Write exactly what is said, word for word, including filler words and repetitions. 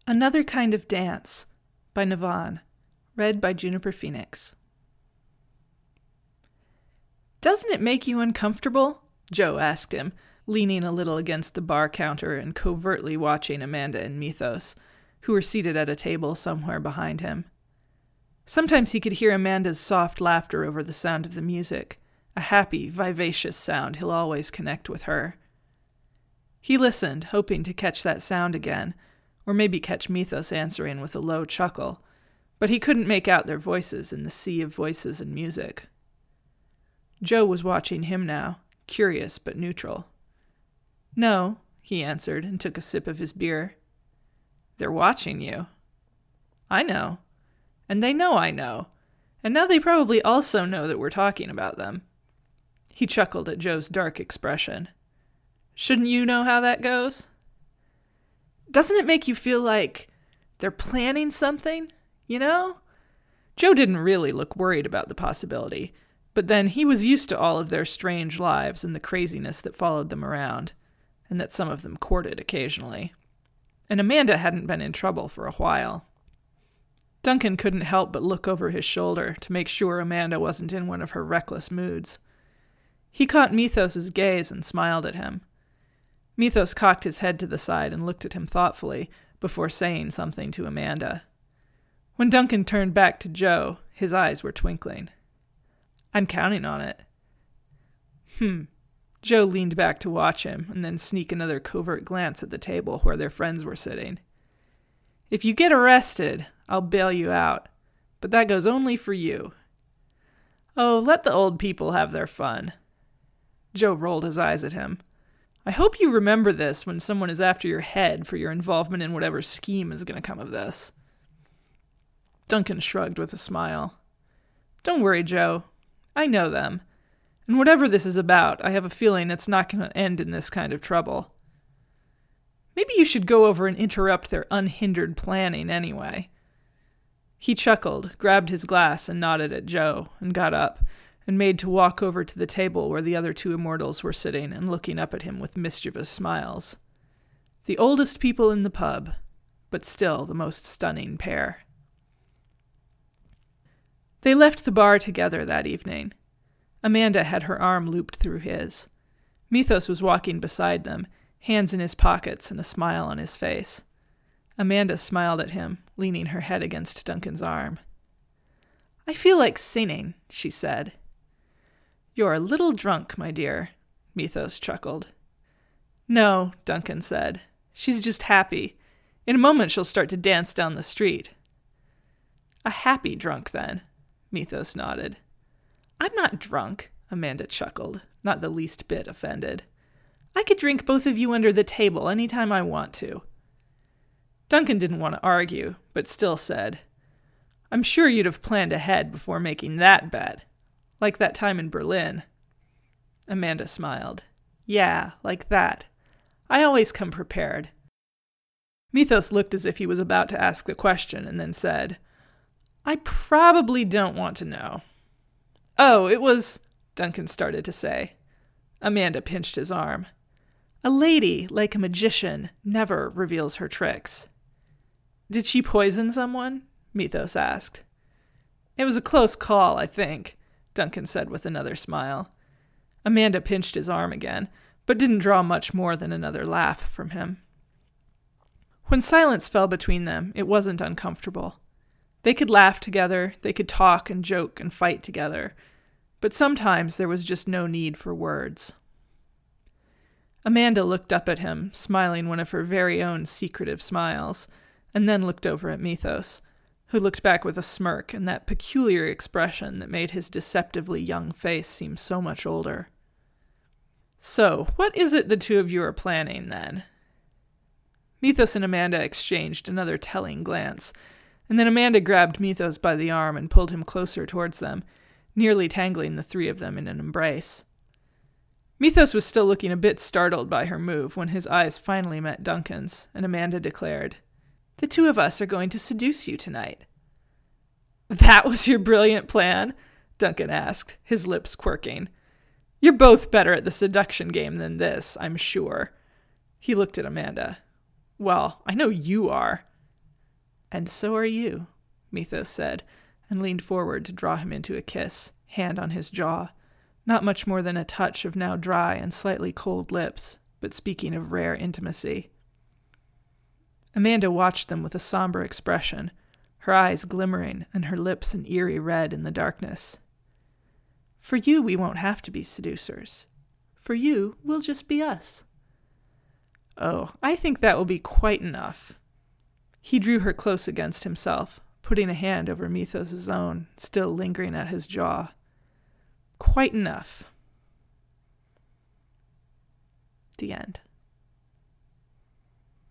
Another Kind of Dance by Navan, read by Juniper Phoenix. "Doesn't it make you uncomfortable?" Joe asked him, leaning a little against the bar counter and covertly watching Amanda and Mythos, who were seated at a table somewhere behind him. Sometimes he could hear Amanda's soft laughter over the sound of the music, a happy, vivacious sound he'll always connect with her. He listened, hoping to catch that sound again, or maybe catch Mythos answering with a low chuckle, but he couldn't make out their voices in the sea of voices and music. Joe was watching him now, curious but neutral. "No," he answered and took a sip of his beer. "They're watching you." "I know. And they know I know. And now they probably also know that we're talking about them." He chuckled at Joe's dark expression. "Shouldn't you know how that goes?" "Doesn't it make you feel like they're planning something, you know?" Joe didn't really look worried about the possibility, but then he was used to all of their strange lives and the craziness that followed them around, and that some of them courted occasionally. And Amanda hadn't been in trouble for a while. Duncan couldn't help but look over his shoulder to make sure Amanda wasn't in one of her reckless moods. He caught Mythos's gaze and smiled at him. Mythos cocked his head to the side and looked at him thoughtfully before saying something to Amanda. When Duncan turned back to Joe, his eyes were twinkling. "I'm counting on it." Hmm. Joe leaned back to watch him and then sneak another covert glance at the table where their friends were sitting. "If you get arrested, I'll bail you out, but that goes only for you." "Oh, let the old people have their fun." Joe rolled his eyes at him. "I hope you remember this when someone is after your head for your involvement in whatever scheme is going to come of this." Duncan shrugged with a smile. "Don't worry, Joe. I know them. And whatever this is about, I have a feeling it's not going to end in this kind of trouble. Maybe you should go over and interrupt their unhindered planning anyway." He chuckled, grabbed his glass and nodded at Joe, and got up, and made to walk over to the table where the other two immortals were sitting and looking up at him with mischievous smiles. The oldest people in the pub, but still the most stunning pair. They left the bar together that evening. Amanda had her arm looped through his. Mythos was walking beside them, hands in his pockets and a smile on his face. Amanda smiled at him, leaning her head against Duncan's arm. "I feel like singing," she said. "You're a little drunk, my dear," Mythos chuckled. "No," Duncan said. "She's just happy. In a moment she'll start to dance down the street." "A happy drunk, then," Mythos nodded. "I'm not drunk," Amanda chuckled, not the least bit offended. "I could drink both of you under the table any time I want to." Duncan didn't want to argue, but still said, "I'm sure you'd have planned ahead before making that bet. Like that time in Berlin." Amanda smiled. "Yeah, like that. I always come prepared." Mythos looked as if he was about to ask the question and then said, "I probably don't want to know." "Oh, it was," Duncan started to say. Amanda pinched his arm. "A lady, like a magician, never reveals her tricks." "Did she poison someone?" Mythos asked. "It was a close call, I think," Duncan said with another smile. Amanda pinched his arm again, but didn't draw much more than another laugh from him. When silence fell between them, it wasn't uncomfortable. They could laugh together, they could talk and joke and fight together, but sometimes there was just no need for words. Amanda looked up at him, smiling one of her very own secretive smiles, and then looked over at Mythos, who looked back with a smirk and that peculiar expression that made his deceptively young face seem so much older. "So, what is it the two of you are planning, then?" Mythos and Amanda exchanged another telling glance, and then Amanda grabbed Mythos by the arm and pulled him closer towards them, nearly tangling the three of them in an embrace. Mythos was still looking a bit startled by her move when his eyes finally met Duncan's, and Amanda declared, "The two of us are going to seduce you tonight." "That was your brilliant plan?" Duncan asked, his lips quirking. "You're both better at the seduction game than this, I'm sure." He looked at Amanda. "Well, I know you are." And so are you, Mythos said, and leaned forward to draw him into a kiss, hand on his jaw. Not much more than a touch of now dry and slightly cold lips, but speaking of rare intimacy. Amanda watched them with a somber expression, her eyes glimmering and her lips an eerie red in the darkness. For you, we won't have to be seducers. For you, we'll just be us. Oh, I think that will be quite enough. He drew her close against himself, putting a hand over Mythos's own, still lingering at his jaw. Quite enough. The end.